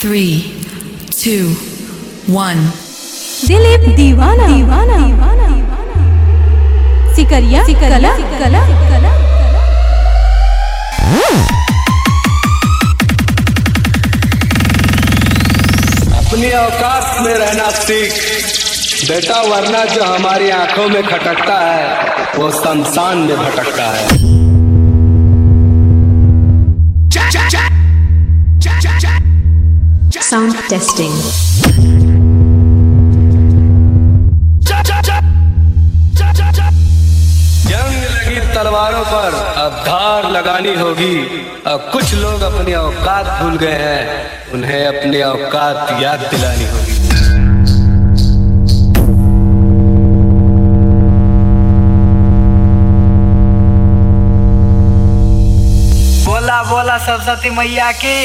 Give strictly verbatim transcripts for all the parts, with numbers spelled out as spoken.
three, two, one. Dilip दीवाना दीवाना सिकरिया कला कला अपनी औकात में रहना सीख बेटा, वरना जो हमारी आंखों में खटकता है वो शमशान में भटकता है। Sound testing. जंग लगी तलवारों पर अब धार लगानी होगी। अब कुछ लोग अपनी औकात भूल गए हैं, उन्हें अपनी औकात याद दिलानी होगी। बोला बोला सरस्वती मैया की।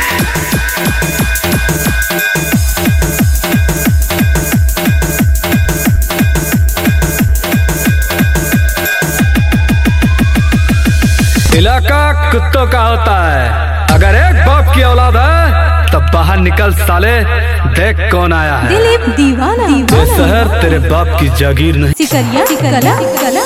इलाका कुत्तों का होता है, अगर एक बाप की औलाद है तब बाहर निकल साले, देख कौन आया है। दिलीप दीवाना ये शहर तेरे बाप की जागीर नहीं। सिकरिया कला कला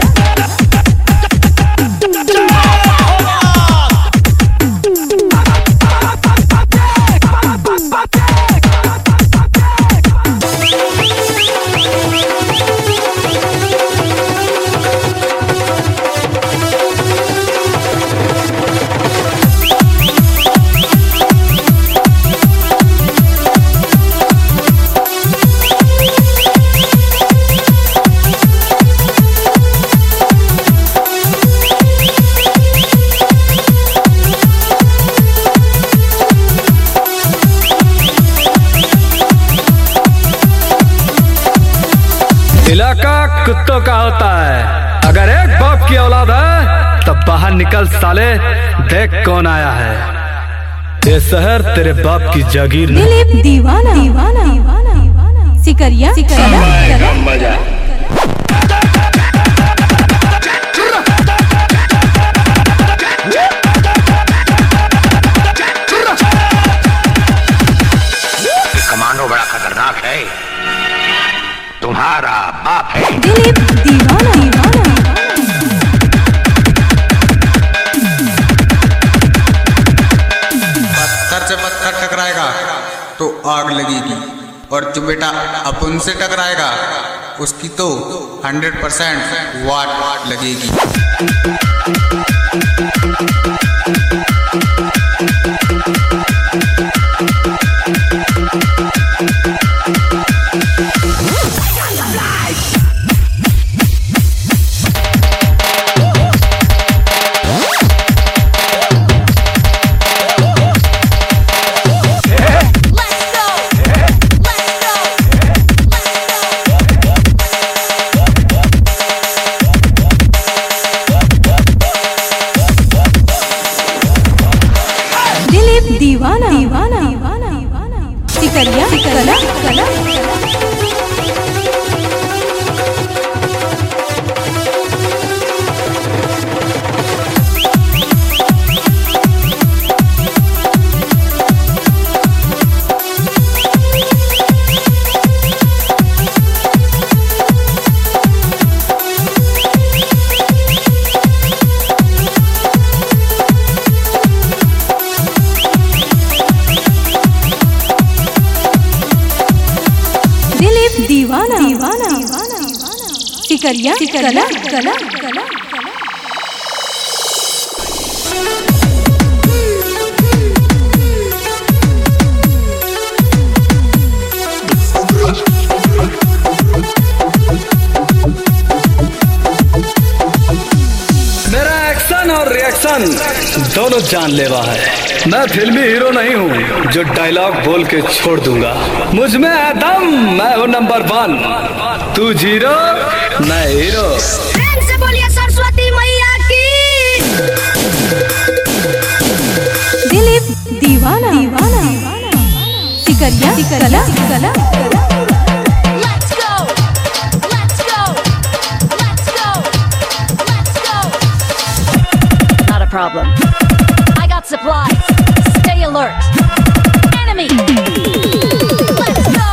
इलाका कुत्तों का होता है, अगर एक बाप की औलाद है तब बाहर निकल साले, देख कौन आया है। ये शहर तेरे बाप की जागीर नहीं। दिलीप दीवाना दीवाना सिकरिया कला मजा। कमांडो बड़ा खतरनाक है, तुम्हारा बाप है। दिलीप दीवाना दीवाना पत्थर से पत्थर टकराएगा तो आग लगेगी, और जो बेटा अपन से टकराएगा उसकी तो हंड्रेड परसेंट वाट वाट लगेगी। दीवाना दीवाना सिकरिया कला कला दीवाना दीवाना सिकरिया कला कला कला मेरा एक्शन और रिएक्शन दोनों जानलेवा है। मैं फिल्मी हीरो नहीं हूँ जो डायलॉग बोल के छोड़ दूंगा। मुझ में है दम, मैं हूँ नंबर वन। तू जीरो, मैं हीरो। से बोलिए सरस्वती मैया की। दिलीप दीवाना दीवाना सिकरिया कला कला Let's go, let's go, let's go, let's go. Not a problem. I got supplies. Stay alert. Enemy Enemy. Let's go.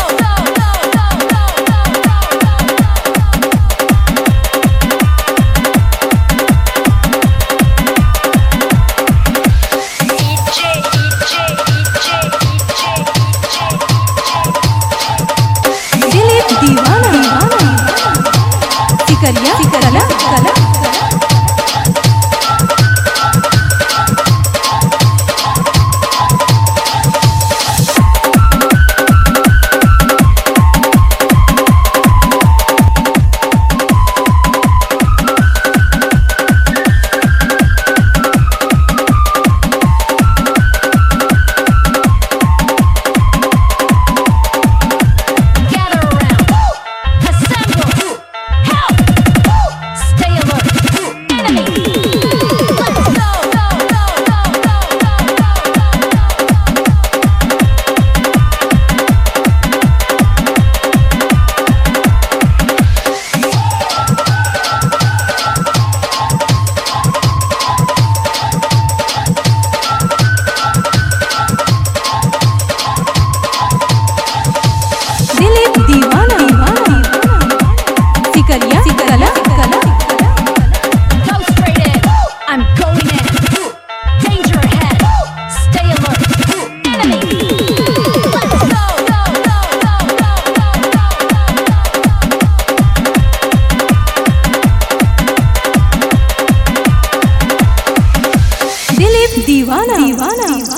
Dilip दीवाना सिकरिया कला कला Gather around. Assemble. Help. Stay alert. Enemy. Let's go. Dilip दीवाना सिकरिया कला कला Go straight in. I'm going in. Danger ahead. Stay alert. Enemy. Let's go. Dilip दीवाना